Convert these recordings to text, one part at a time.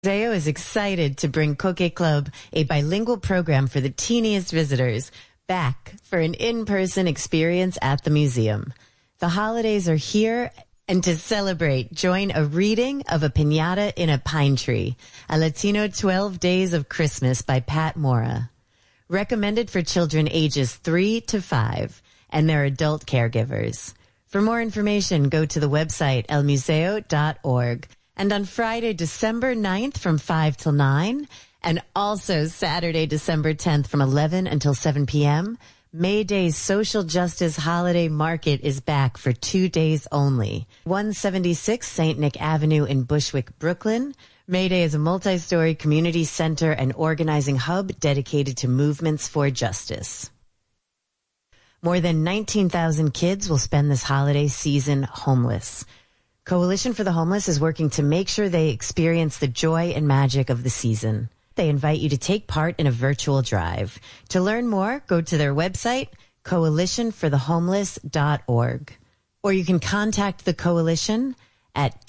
Museo is excited to bring Koke Club, a bilingual program for the teeniest visitors, back for an in-person experience at the museum. The holidays are here, and to celebrate, join a reading of A Piñata in a Pine Tree, a Latino 12 Days of Christmas by Pat Mora. Recommended for children ages 3 to 5 and their adult caregivers. For more information, go to the website elmuseo.org. And on Friday, December 9th from 5 till 9, and also Saturday, December 10th from 11 until 7 p.m., May Day's Social Justice Holiday Market is back for 2 days only. 176 St. Nick Avenue in Bushwick, Brooklyn. May Day is a multi-story community center and organizing hub dedicated to movements for justice. More than 19,000 kids will spend this holiday season homeless. Coalition for the Homeless is working to make sure they experience the joy and magic of the season. They invite you to take part in a virtual drive. To learn more, go to their website, coalitionforthehomeless.org. Or you can contact the coalition at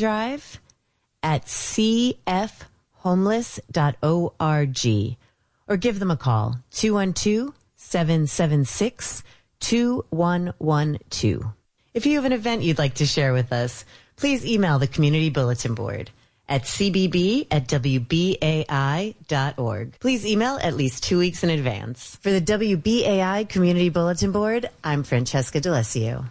toydrive@cfhomeless.org or give them a call, 212-776-2112. If you have an event you'd like to share with us, please email the Community Bulletin Board at cbb@wbai.org. Please email at least 2 weeks in advance. For the WBAI Community Bulletin Board, I'm Francesca D'Alessio.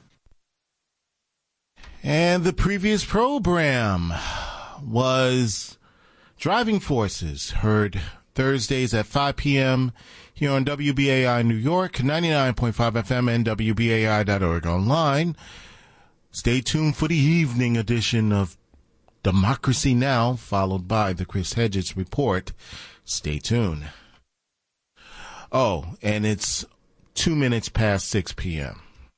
And the previous program was Driving Forces, heard Thursdays at 5 p.m. here on WBAI New York, 99.5 FM and WBAI.org online. Stay tuned for the evening edition of Democracy Now!, followed by the Chris Hedges Report. Stay tuned. Oh, and it's 2 minutes past 6 p.m.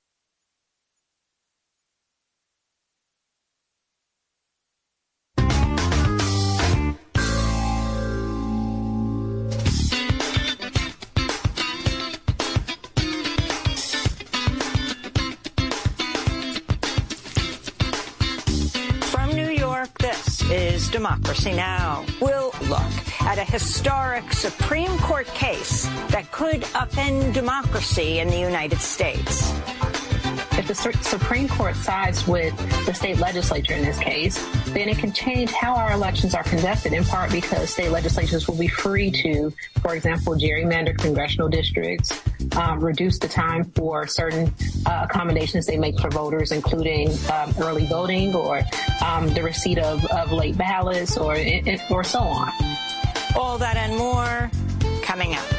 This is Democracy Now! We'll look at a historic Supreme Court case that could upend democracy in the United States. If the Supreme Court sides with the state legislature in this case, then it can change how our elections are conducted, in part because state legislatures will be free to, for example, gerrymander congressional districts, reduce the time for certain accommodations they make for voters, including early voting or the receipt of late ballots or so on. All that and more coming up.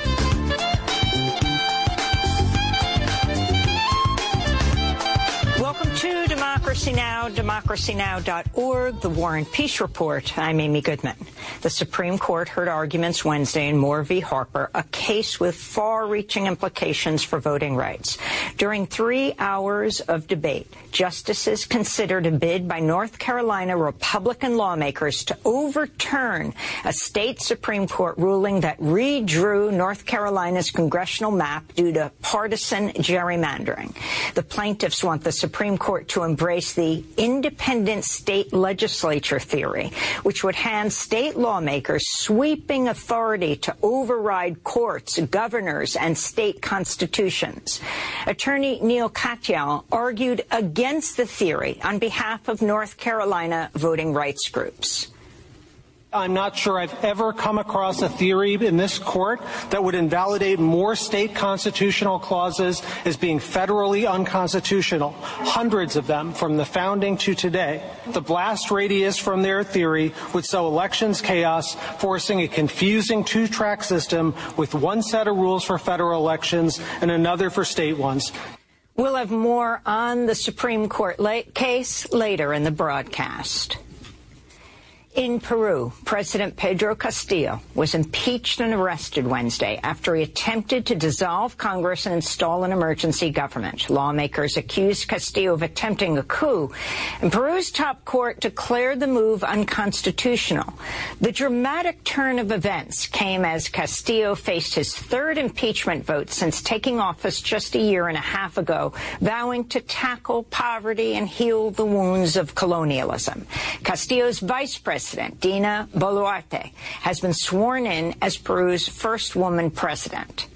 Welcome to Democracy Now!, democracynow.org, the War and Peace Report. I'm Amy Goodman. The Supreme Court heard arguments Wednesday in Moore v. Harper, a case with far-reaching implications for voting rights. During 3 hours of debate, justices considered a bid by North Carolina Republican lawmakers to overturn a state Supreme Court ruling that redrew North Carolina's congressional map due to partisan gerrymandering. The plaintiffs want the Supreme Court to embrace the independent state legislature theory, which would hand state lawmakers sweeping authority to override courts, governors, and state constitutions. Attorney Neil Katyal argued against the theory on behalf of North Carolina voting rights groups. I'm not sure I've ever come across a theory in this court that would invalidate more state constitutional clauses as being federally unconstitutional, hundreds of them from the founding to today. The blast radius from their theory would sow elections chaos, forcing a confusing two-track system with one set of rules for federal elections and another for state ones. We'll have more on the Supreme Court case later in the broadcast. In Peru, President Pedro Castillo was impeached and arrested Wednesday after he attempted to dissolve Congress and install an emergency government. Lawmakers accused Castillo of attempting a coup, and Peru's top court declared the move unconstitutional. The dramatic turn of events came as Castillo faced his third impeachment vote since taking office just a year and a half ago, vowing to tackle poverty and heal the wounds of colonialism. Castillo's vice president, dissident, Dina Boluarte, has been sworn in as Peru's first woman president.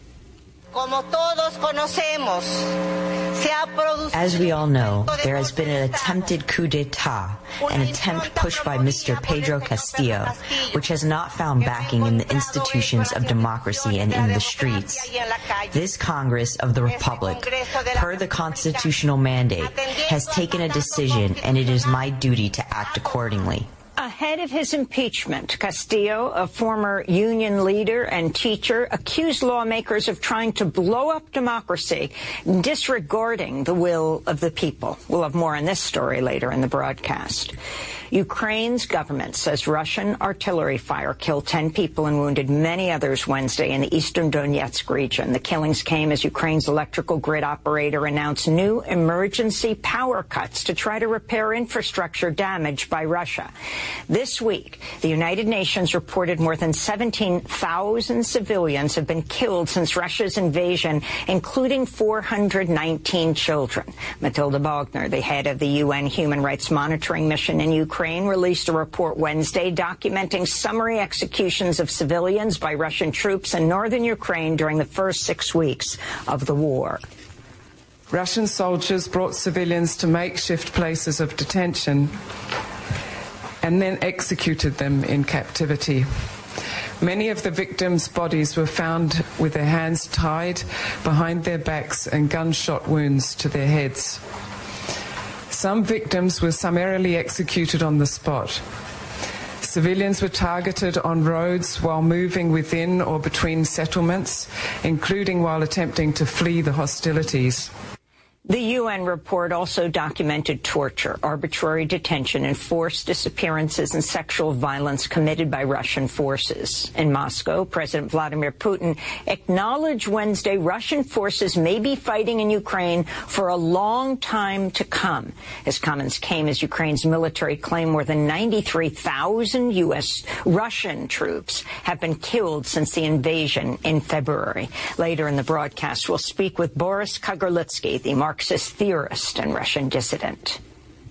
As we all know, there has been an attempted coup d'etat, an attempt pushed by Mr. Pedro Castillo, which has not found backing in the institutions of democracy and in the streets. This Congress of the Republic, per the constitutional mandate, has taken a decision, and it is my duty to act accordingly. Ahead of his impeachment, Castillo, a former union leader and teacher, accused lawmakers of trying to blow up democracy, disregarding the will of the people. We'll have more on this story later in the broadcast. Ukraine's government says Russian artillery fire killed 10 people and wounded many others Wednesday in the eastern Donetsk region. The killings came as Ukraine's electrical grid operator announced new emergency power cuts to try to repair infrastructure damaged by Russia. This week, the United Nations reported more than 17,000 civilians have been killed since Russia's invasion, including 419 children. Matilda Bogner, the head of the UN Human Rights Monitoring Mission in Ukraine, released a report Wednesday documenting summary executions of civilians by Russian troops in northern Ukraine during the first 6 weeks of the war. Russian soldiers brought civilians to makeshift places of detention and then executed them in captivity. Many of the victims' bodies were found with their hands tied behind their backs and gunshot wounds to their heads. Some victims were summarily executed on the spot. Civilians were targeted on roads while moving within or between settlements, including while attempting to flee the hostilities. The UN report also documented torture, arbitrary detention, and forced disappearances and sexual violence committed by Russian forces. In Moscow, President Vladimir Putin acknowledged Wednesday Russian forces may be fighting in Ukraine for a long time to come. His comments came as Ukraine's military claimed more than 93,000 Russian troops have been killed since the invasion in February. Later in the broadcast, we'll speak with Boris Kagarlitsky, the Marxist theorist and Russian dissident.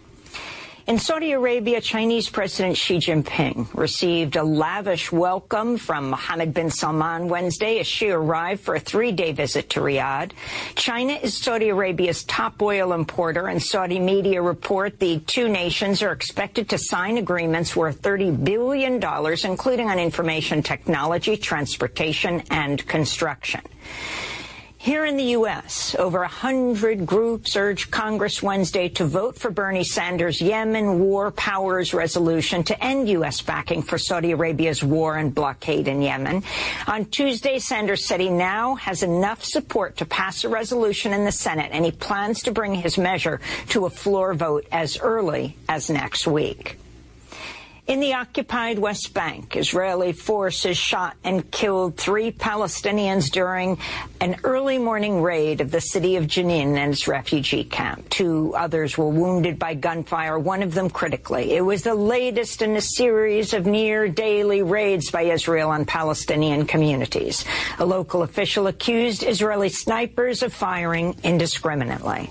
In Saudi Arabia, Chinese President Xi Jinping received a lavish welcome from Mohammed bin Salman Wednesday as Xi arrived for a 3-day visit to Riyadh. China is Saudi Arabia's top oil importer, and Saudi media report the two nations are expected to sign agreements worth $30 billion, including on information technology, transportation, and construction. Here in the U.S., over 100 groups urged Congress Wednesday to vote for Bernie Sanders' Yemen War Powers resolution to end U.S. backing for Saudi Arabia's war and blockade in Yemen. On Tuesday, Sanders said he now has enough support to pass a resolution in the Senate, and he plans to bring his measure to a floor vote as early as next week. In the occupied West Bank, Israeli forces shot and killed 3 Palestinians during an early morning raid of the city of Jenin and its refugee camp. 2 others were wounded by gunfire, one of them critically. It was the latest in a series of near-daily raids by Israel on Palestinian communities. A local official accused Israeli snipers of firing indiscriminately.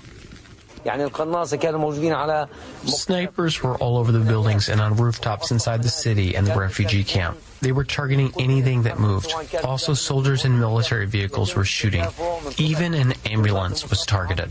Snipers were all over the buildings and on rooftops inside the city and the refugee camp. They were targeting anything that moved. Also, soldiers in military vehicles were shooting. Even an ambulance was targeted.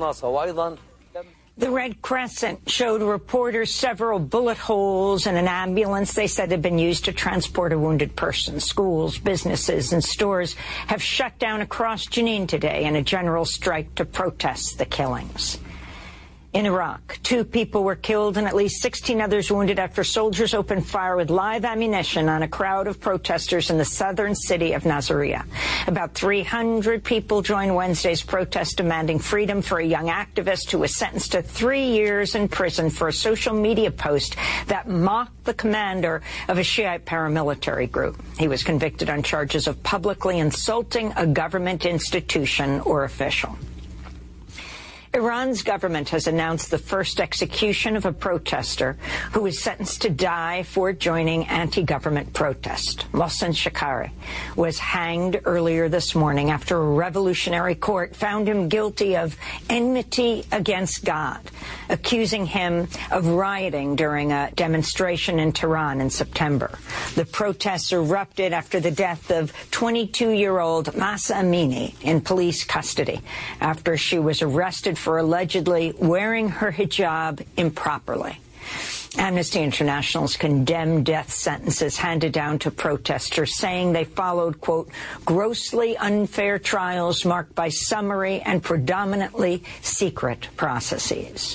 The Red Crescent showed reporters several bullet holes in an ambulance they said had been used to transport a wounded person. Schools, businesses, and stores have shut down across Jenin today in a general strike to protest the killings. In Iraq, 2 people were killed and at least 16 others wounded after soldiers opened fire with live ammunition on a crowd of protesters in the southern city of Nasiriyah. About 300 people joined Wednesday's protest demanding freedom for a young activist who was sentenced to 3 years in prison for a social media post that mocked the commander of a Shiite paramilitary group. He was convicted on charges of publicly insulting a government institution or official. Iran's government has announced the first execution of a protester who was sentenced to die for joining anti-government protest. Mohsen Shekari was hanged earlier this morning after a revolutionary court found him guilty of enmity against God, accusing him of rioting during a demonstration in Tehran in September. The protests erupted after the death of 22-year-old Mahsa Amini in police custody after she was arrested for allegedly wearing her hijab improperly. Amnesty International's condemned death sentences handed down to protesters, saying they followed, quote, grossly unfair trials marked by summary and predominantly secret processes.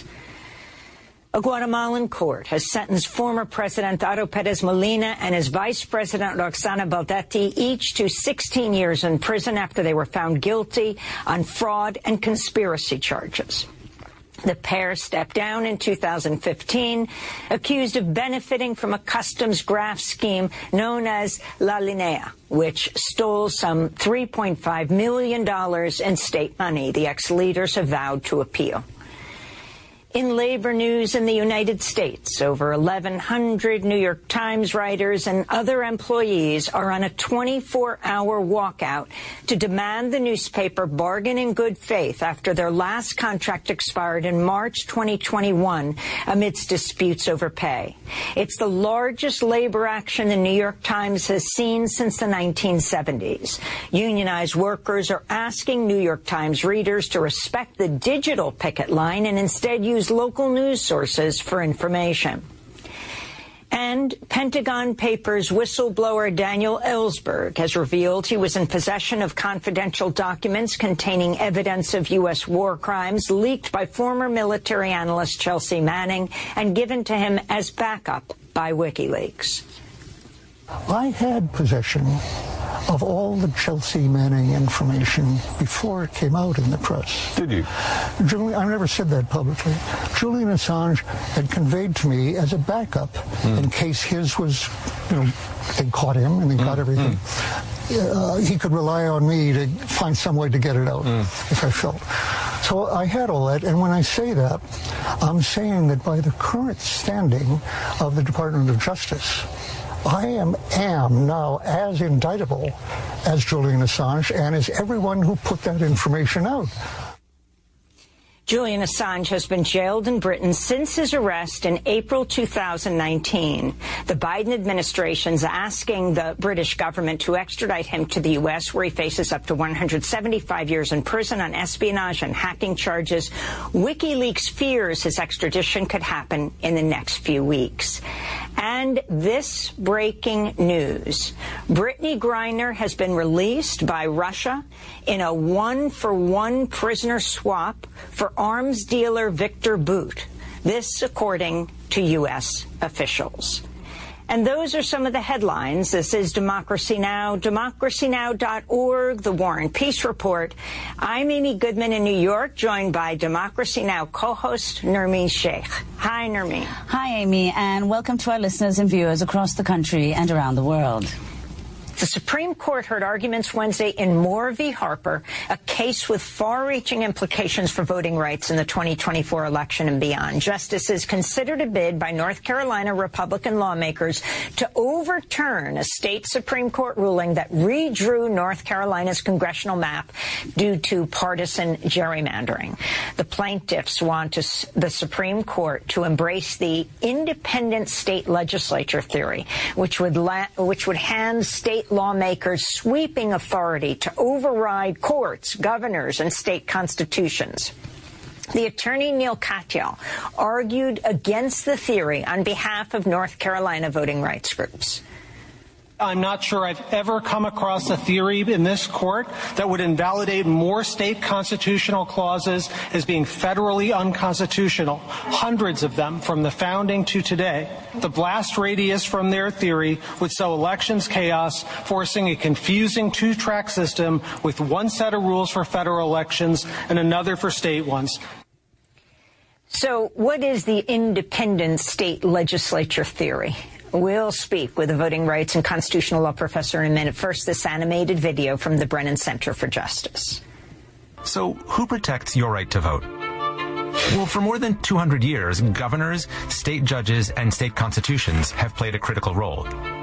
A Guatemalan court has sentenced former President Dato Perez Molina and his vice president Roxana Baldetti each to 16 years in prison after they were found guilty on fraud and conspiracy charges. The pair stepped down in 2015, accused of benefiting from a customs graft scheme known as La Linea, which stole some $3.5 million in state money. The ex-leaders have vowed to appeal. In labor news in the United States, over 1,100 New York Times writers and other employees are on a 24-hour walkout to demand the newspaper bargain in good faith after their last contract expired in March 2021 amidst disputes over pay. It's the largest labor action the New York Times has seen since the 1970s. Unionized workers are asking New York Times readers to respect the digital picket line and instead use local news sources for information. And Pentagon Papers whistleblower Daniel Ellsberg has revealed he was in possession of confidential documents containing evidence of U.S. war crimes leaked by former military analyst Chelsea Manning and given to him as backup by WikiLeaks. I had possession of all the Chelsea Manning information before it came out in the press. Did you? I never said that publicly. Julian Assange had conveyed to me as a backup in case his was, they caught him and they got everything. He could rely on me to find some way to get it out if I felt. So I had all that, and when I say that, I'm saying that by the current standing of the Department of Justice, I am now as indictable as Julian Assange and as everyone who put that information out. Julian Assange has been jailed in Britain since his arrest in April 2019. The Biden administration's asking the British government to extradite him to the U.S., where he faces up to 175 years in prison on espionage and hacking charges. WikiLeaks fears his extradition could happen in the next few weeks. And this breaking news. Brittany Griner has been released by Russia in a one-for-one prisoner swap for arms dealer Victor Bout. This according to U.S. officials. And those are some of the headlines. This is Democracy Now!, democracynow.org, The War and Peace Report. I'm Amy Goodman in New York, joined by Democracy Now! Co-host Nermeen Sheikh. Hi, Nermeen. Hi, Amy, and welcome to our listeners and viewers across the country and around the world. The Supreme Court heard arguments Wednesday in Moore v. Harper, a case with far-reaching implications for voting rights in the 2024 election and beyond. Justices considered a bid by North Carolina Republican lawmakers to overturn a state Supreme Court ruling that redrew North Carolina's congressional map due to partisan gerrymandering. The plaintiffs want the Supreme Court to embrace the independent state legislature theory, which would hand state lawmakers sweeping authority to override courts, governors, and state constitutions. The attorney Neil Katyal argued against the theory on behalf of North Carolina voting rights groups. I'm not sure I've ever come across a theory in this court that would invalidate more state constitutional clauses as being federally unconstitutional, hundreds of them from the founding to today. The blast radius from their theory would sow elections chaos, forcing a confusing two-track system with one set of rules for federal elections and another for state ones. So what is the independent state legislature theory? We'll speak with a voting rights and constitutional law professor in a minute. First, this animated video from the Brennan Center for Justice. So who protects your right to vote? Well, for more than 200 years, governors, state judges, and state constitutions have played a critical role.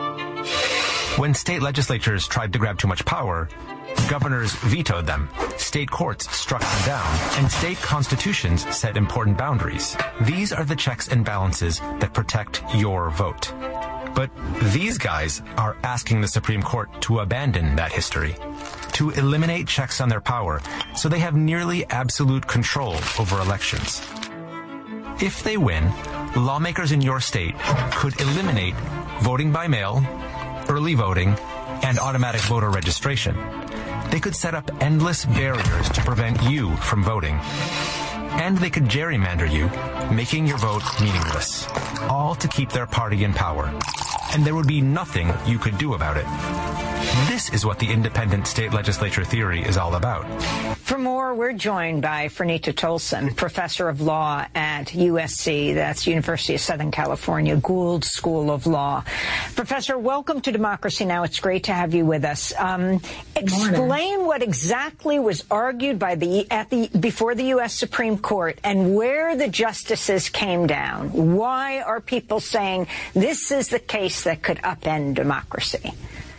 When state legislatures tried to grab too much power, governors vetoed them, state courts struck them down, and state constitutions set important boundaries. These are the checks and balances that protect your vote. But these guys are asking the Supreme Court to abandon that history, to eliminate checks on their power so they have nearly absolute control over elections. If they win, lawmakers in your state could eliminate voting by mail, early voting, and automatic voter registration. They could set up endless barriers to prevent you from voting. And they could gerrymander you, making your vote meaningless, all to keep their party in power. And there would be nothing you could do about it. This is what the independent state legislature theory is all about. For more, we're joined by Fernita Tolson, professor of law at USC, that's University of Southern California, Gould School of Law. Professor, welcome to Democracy Now! It's great to have you with us. Explain what exactly was argued by before the U.S. Supreme Court and where the justices came down. Why are people saying this is the case that could upend democracy?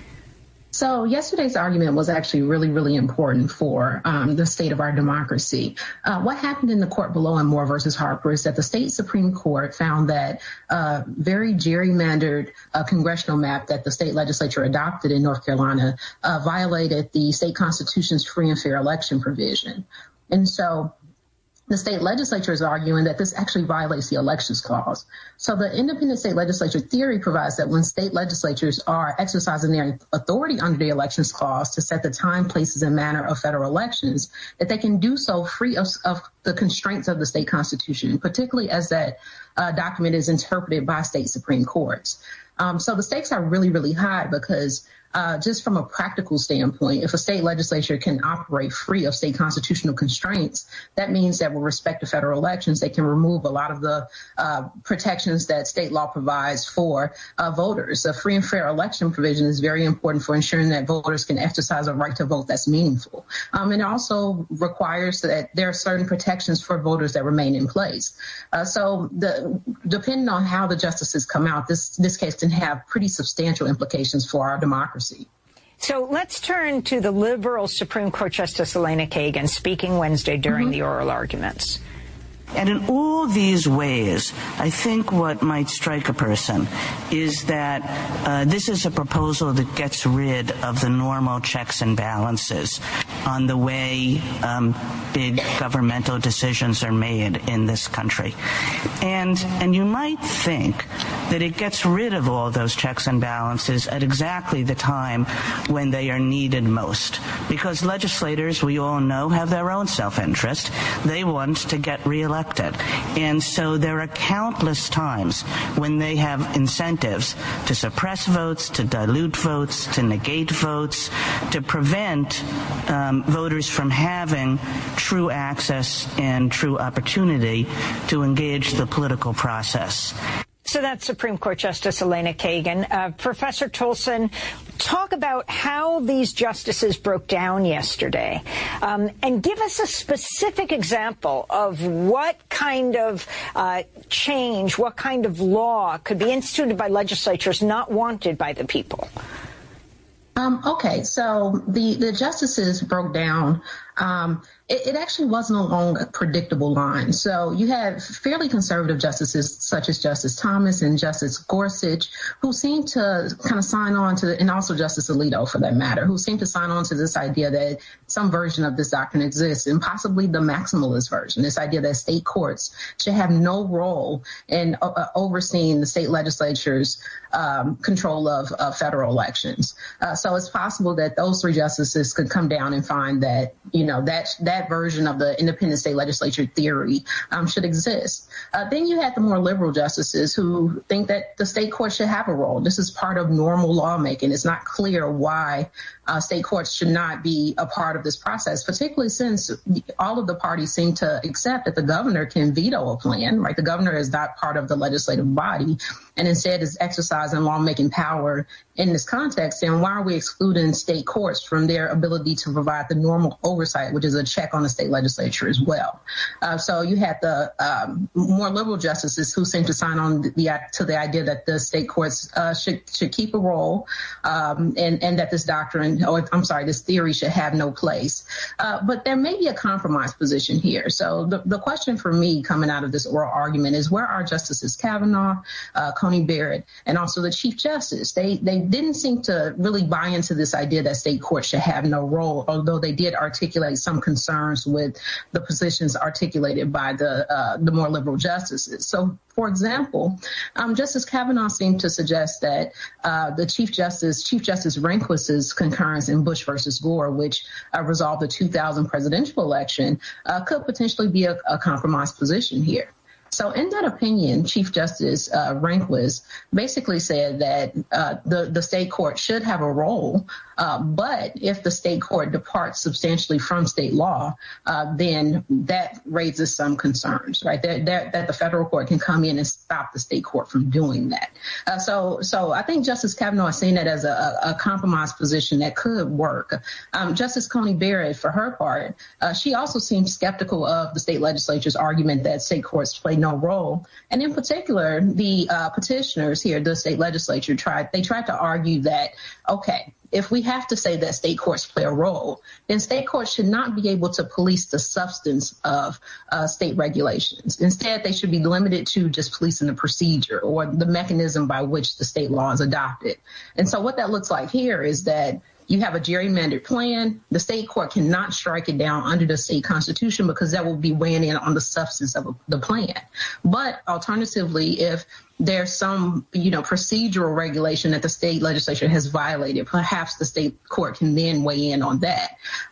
So yesterday's argument was actually really, really important for the state of our democracy. What happened in the court below in Moore versus Harper is that the state Supreme Court found that very gerrymandered congressional map that the state legislature adopted in North Carolina violated the state constitution's free and fair election provision. And so the state legislature is arguing that this actually violates the elections clause. So the independent state legislature theory provides that when state legislatures are exercising their authority under the elections clause to set the time, places, and manner of federal elections, that they can do so free of the constraints of the state constitution, particularly as that document is interpreted by state Supreme Courts. So the stakes are really, really high because just from a practical standpoint, if a state legislature can operate free of state constitutional constraints, that means that with respect to federal elections, they can remove a lot of the protections that state law provides for voters. A free and fair election provision is very important for ensuring that voters can exercise a right to vote that's meaningful. And it also requires that there are certain protections for voters that remain in place. So depending on how the justices come out, this case can have pretty substantial implications for our democracy. So let's turn to the liberal Supreme Court Justice Elena Kagan speaking Wednesday during the oral arguments. And in all these ways, I think what might strike a person is that this is a proposal that gets rid of the normal checks and balances on the way big governmental decisions are made in this country. And you might think that it gets rid of all those checks and balances at exactly the time when they are needed most. Because legislators, we all know, have their own self-interest. They want to get reelected. And so there are countless times when they have incentives to suppress votes, to dilute votes, to negate votes, to prevent voters from having true access and true opportunity to engage the political process. So that's Supreme Court Justice Elena Kagan. Professor Tolson, talk about how these justices broke down yesterday, and give us a specific example of what kind of change, what kind of law could be instituted by legislatures not wanted by the people. Okay, so the justices broke down. It actually wasn't along a predictable line. So you have fairly conservative justices such as Justice Thomas and Justice Gorsuch, who seem to kind of sign on to, and also Justice Alito for that matter, who seem to sign on to this idea that some version of this doctrine exists, and possibly the maximalist version, this idea that state courts should have no role in overseeing the state legislature's control of federal elections. So it's possible that those three justices could come down and find that, you know, that version of the independent state legislature theory should exist. Then you had the more liberal justices who think that the state court should have a role. This is part of normal lawmaking. It's not clear why state courts should not be a part of this process, particularly since all of the parties seem to accept that the governor can veto a plan, right? The governor is not part of the legislative body. and instead is exercising lawmaking power in this context, then why are we excluding state courts from their ability to provide the normal oversight, which is a check on the state legislature as well? So you had the more liberal justices who seem to sign on to the idea that the state courts should keep a role, and that this this theory should have no place. But there may be a compromise position here. So the question for me coming out of this oral argument is, where are Justices Kavanaugh, Coney Barrett, and also the Chief Justice? They didn't seem to really buy into this idea that state courts should have no role, although they did articulate some concerns with the positions articulated by the more liberal justices. So, for example, Justice Kavanaugh seemed to suggest that the Chief Justice Rehnquist's concurrence in Bush versus Gore, which resolved the 2000 presidential election, could potentially be a compromise position here. So in that opinion, Chief Justice Rehnquist basically said that the state court should have a role, but if the state court departs substantially from state law, then that raises some concerns, right? That the federal court can come in and stop the state court from doing that. So I think Justice Kavanaugh is seeing that as a compromise position that could work. Justice Coney Barrett, for her part, she also seemed skeptical of the state legislature's argument that state courts play no role. And in particular, the petitioners here, the state legislature, tried to argue that, okay, if we have to say that state courts play a role, then state courts should not be able to police the substance of state regulations. Instead, they should be limited to just policing the procedure or the mechanism by which the state law is adopted. And so what that looks like here is that you have a gerrymandered plan. The state court cannot strike it down under the state constitution because that will be weighing in on the substance of the plan. But alternatively, if there's some, procedural regulation that the state legislature has violated, perhaps the state court can then weigh in on that.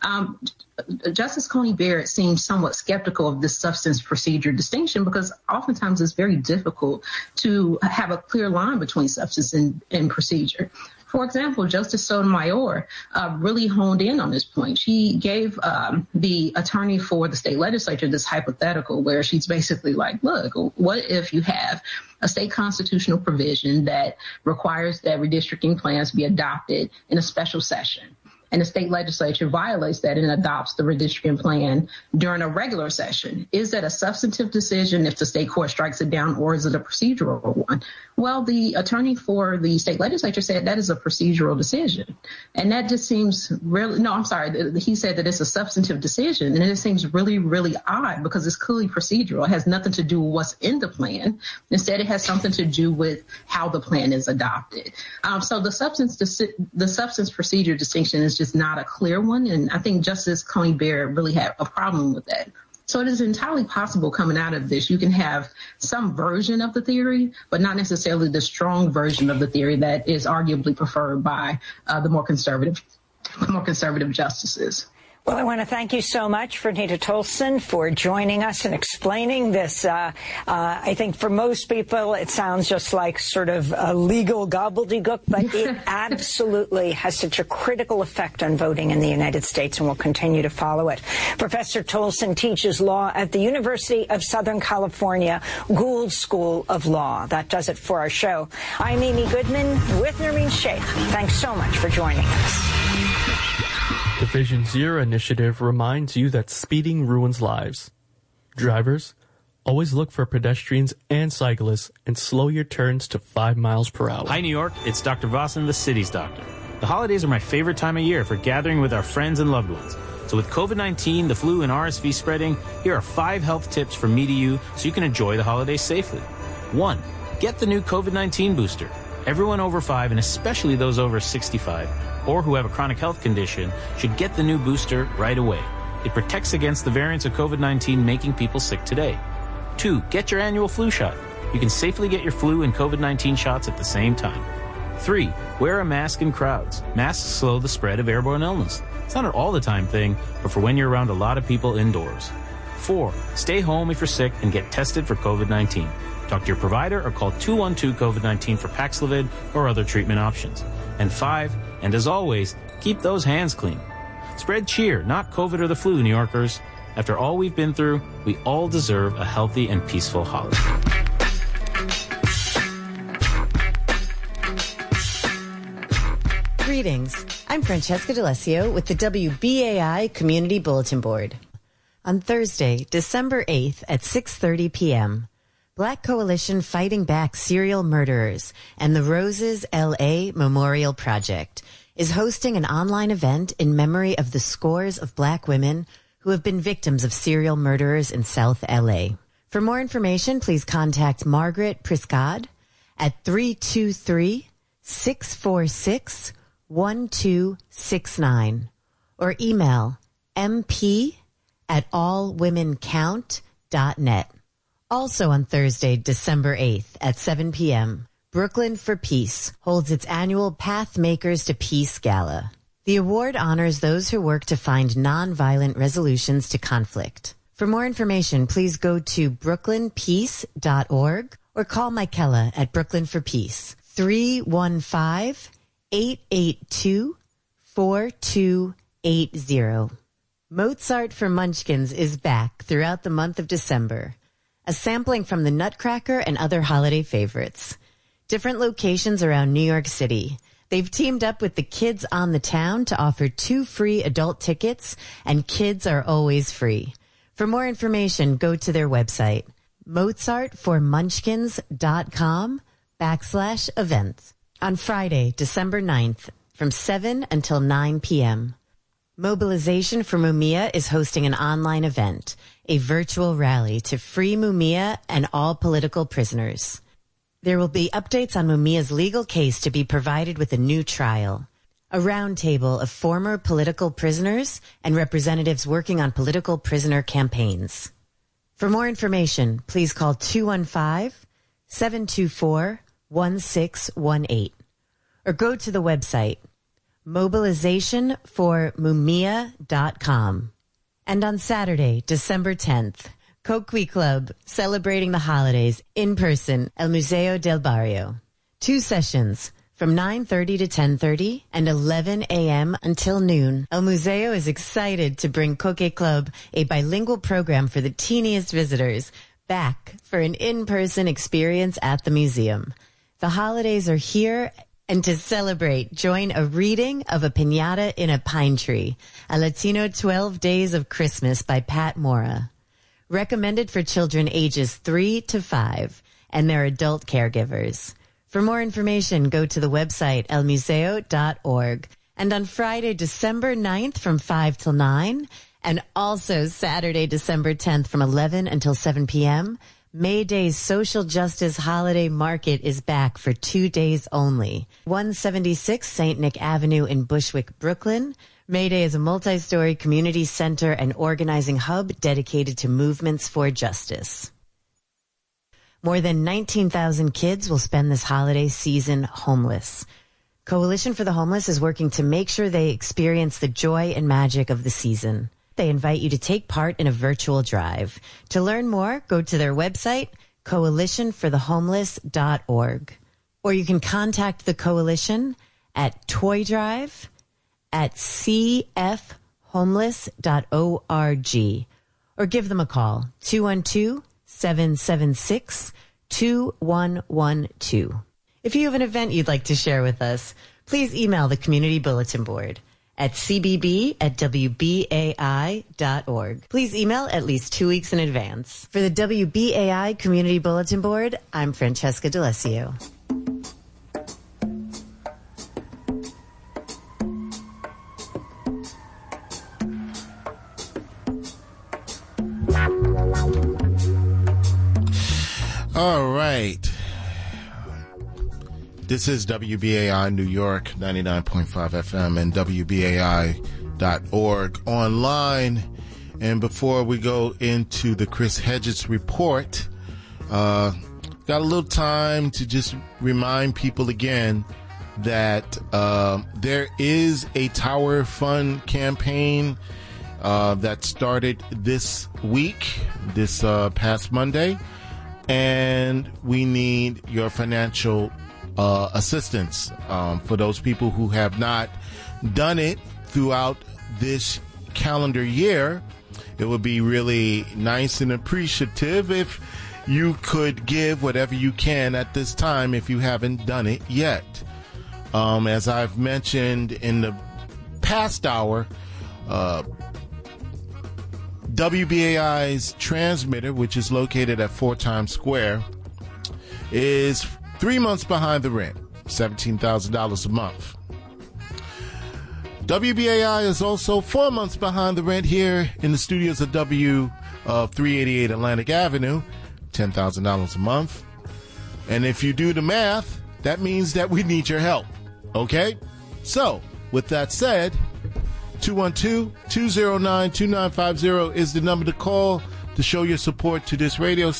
Justice Coney Barrett seems somewhat skeptical of this substance procedure distinction because oftentimes it's very difficult to have a clear line between substance and procedure. For example, Justice Sotomayor really honed in on this point. She gave the attorney for the state legislature this hypothetical where she's basically like, look, what if you have a state constitutional provision that requires that redistricting plans be adopted in a special session? And the state legislature violates that and adopts the redistricting plan during a regular session. Is that a substantive decision if the state court strikes it down, or is it a procedural one? Well, the attorney for the state legislature said that is a procedural decision. And that just seems he said that it's a substantive decision. And it seems really, really odd because it's clearly procedural. It has nothing to do with what's in the plan. Instead, it has something to do with how the plan is adopted. So the substance procedure distinction is just not a clear one. And I think Justice Coney Barrett really had a problem with that. So it is entirely possible coming out of this, you can have some version of the theory, but not necessarily the strong version of the theory that is arguably preferred by the more conservative justices. Well, I want to thank you so much, Vernita Tolson, for joining us and explaining this. I think for most people, it sounds just like sort of a legal gobbledygook, but it absolutely has such a critical effect on voting in the United States, and we'll continue to follow it. Professor Tolson teaches law at the University of Southern California Gould School of Law. That does it for our show. I'm Amy Goodman with Nermeen Sheikh. Thanks so much for joining us. The Vision Zero initiative reminds you that speeding ruins lives. Drivers, always look for pedestrians and cyclists and slow your turns to 5 miles per hour. Hi, New York. It's Dr. Vossen, the city's doctor. The holidays are my favorite time of year for gathering with our friends and loved ones. So with COVID-19, the flu, and RSV spreading, here are 5 health tips from me to you so you can enjoy the holidays safely. 1. Get the new COVID-19 booster. Everyone over 5, and especially those over 65, or who have a chronic health condition, should get the new booster right away. It protects against the variants of COVID-19 making people sick today. 2. Get your annual flu shot. You can safely get your flu and COVID-19 shots at the same time. 3. Wear a mask in crowds. Masks slow the spread of airborne illness. It's not an all-the-time thing, but for when you're around a lot of people indoors. 4. Stay home if you're sick and get tested for COVID-19. Talk to your provider or call 212-COVID-19 for Paxlovid or other treatment options. And 5, and as always, keep those hands clean. Spread cheer, not COVID or the flu, New Yorkers. After all we've been through, we all deserve a healthy and peaceful holiday. Greetings. I'm Francesca D'Alessio with the WBAI Community Bulletin Board. On Thursday, December 8th at 6:30 p.m., Black Coalition Fighting Back Serial Murderers and the Roses L.A. Memorial Project is hosting an online event in memory of the scores of black women who have been victims of serial murderers in South L.A. For more information, please contact Margaret Priscod at 323-646-1269 or email mp@allwomencount.net. Also on Thursday, December 8th at 7 p.m., Brooklyn for Peace holds its annual Pathmakers to Peace Gala. The award honors those who work to find nonviolent resolutions to conflict. For more information, please go to brooklynpeace.org or call Michaela at Brooklyn for Peace, 315-882-4280. Mozart for Munchkins is back throughout the month of December. A sampling from the Nutcracker and other holiday favorites. Different locations around New York City. They've teamed up with the Kids on the Town to offer 2 free adult tickets, and kids are always free. For more information, go to their website, mozartformunchkins.com/events. On Friday, December 9th, from 7 until 9 p.m., Mobilization for Mumia is hosting an online event, a virtual rally to free Mumia and all political prisoners. There will be updates on Mumia's legal case to be provided with a new trial. A roundtable of former political prisoners and representatives working on political prisoner campaigns. For more information, please call 215-724-1618 or go to the website mobilizationformumia.com. And on Saturday, December 10th, Coqui Club, celebrating the holidays in person, El Museo del Barrio. 2 sessions from 9:30 to 10:30 and 11 a.m. until noon. El Museo is excited to bring Coqui Club, a bilingual program for the teeniest visitors, back for an in-person experience at the museum. The holidays are here, and to celebrate, join a reading of A Piñata in a Pine Tree, a Latino 12 Days of Christmas by Pat Mora. Recommended for children ages 3 to 5 and their adult caregivers. For more information, go to the website elmuseo.org. And on Friday, December 9th from 5 till 9, and also Saturday, December 10th from 11 until 7 p.m., May Day's Social Justice Holiday Market is back for 2 days only. 176 St. Nick Avenue in Bushwick, Brooklyn. May Day is a multi-story community center and organizing hub dedicated to movements for justice. More than 19,000 kids will spend this holiday season homeless. Coalition for the Homeless is working to make sure they experience the joy and magic of the season. They invite you to take part in a virtual drive. To learn more, go to their website, coalitionforthehomeless.org. Or you can contact the coalition at toydrive@cfhomeless.org or give them a call, 212-776-2112. If you have an event you'd like to share with us, please email the Community Bulletin Board at cbb@wbai.org. Please email at least 2 weeks in advance. For the WBAI Community Bulletin Board, I'm Francesca D'Alessio. All right. This is WBAI New York, 99.5 FM and WBAI.org online. And before we go into the Chris Hedges report, got a little time to just remind people again that there is a Tower Fund campaign that started this week, this past Monday, and we need your financial assistance for those people who have not done it throughout this calendar year. It would be really nice and appreciative if you could give whatever you can at this time if you haven't done it yet. As I've mentioned in the past hour, WBAI's transmitter, which is located at 4 Times Square, is 3 months behind the rent, $17,000 a month. WBAI is also 4 months behind the rent here in the studios of 388 Atlantic Avenue, $10,000 a month. And if you do the math, that means that we need your help. Okay? So, with that said, 212-209-2950 is the number to call to show your support to this radio